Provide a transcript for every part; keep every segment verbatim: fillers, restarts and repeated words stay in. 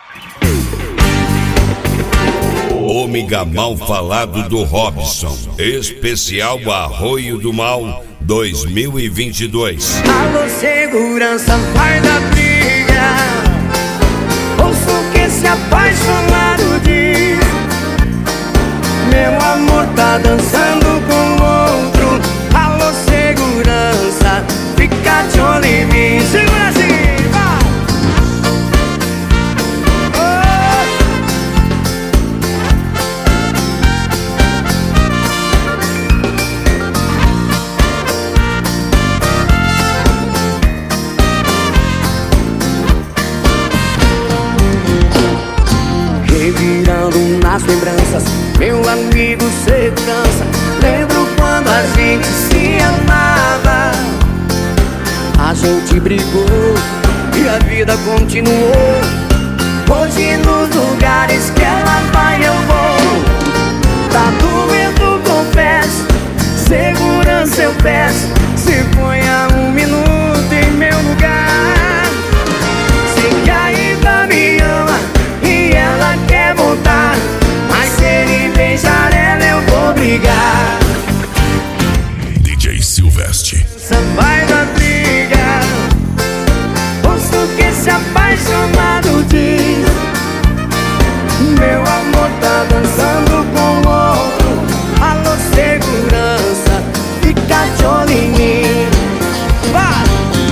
Ômega Mal Falado do Robson, especial Arroio do Mal dois mil e vinte e dois. Alô, segurança, vai da briga. Ouço o que esse apaixonado diz. Meu amor tá dançando com outro. Alô, segurança, fica de olho em mim. Segura assim, vai! Revirando nas lembranças, meu amigo segurança. Lembro quando a gente se amava. A gente brigou e a vida continuou. Hoje nos lugares que ela vai eu vou. Tá doendo, confesso. Segurança eu peço. Se ponha um minuto em meu lugar. Sei que ainda me ama e ela quer voltar, mas se ele beijar ela eu vou brigar. D J Silvestre. Vai da briga. Ouço o que esse apaixonado diz. Meu amor tá dançando com outro. Alô, segurança, fica de olho em mim. Vai!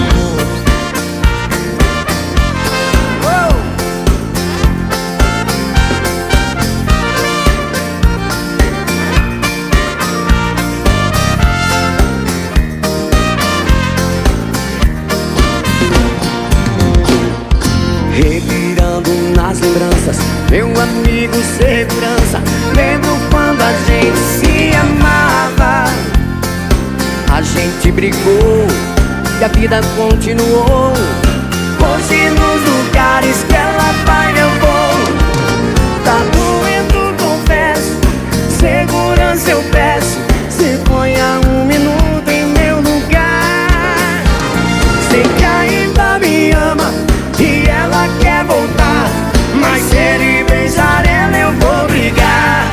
Revirando nas lembranças, meu amigo segurança. Lembro quando a gente se amava. A gente brigou e a vida continuou. Hoje nos lugares que ela vai eu vou. Tá doendo, confesso. Segurança eu peço. Se ponha um minuto em meu lugar. Sei que ainda me ama e ela quer voltar, mas se ele beijar ela eu vou brigar.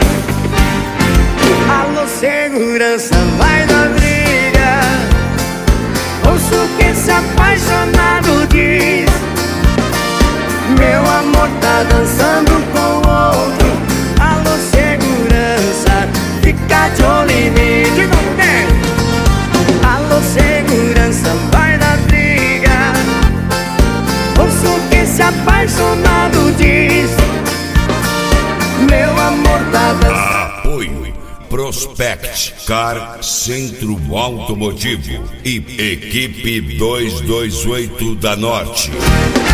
Alô, segurança, vai da briga. Ouço o que esse apaixonado diz. Meu amor tá dançando com outro. Alô, segurança, fica de olho em mim. De novo, vem. Alô, segurança, vai da briga. Ouço o que esse apaixonado diz. Meu amor tá dançando. Apoio Prospect Car Centro Automotivo e Equipe duzentos e vinte e oito da Norte.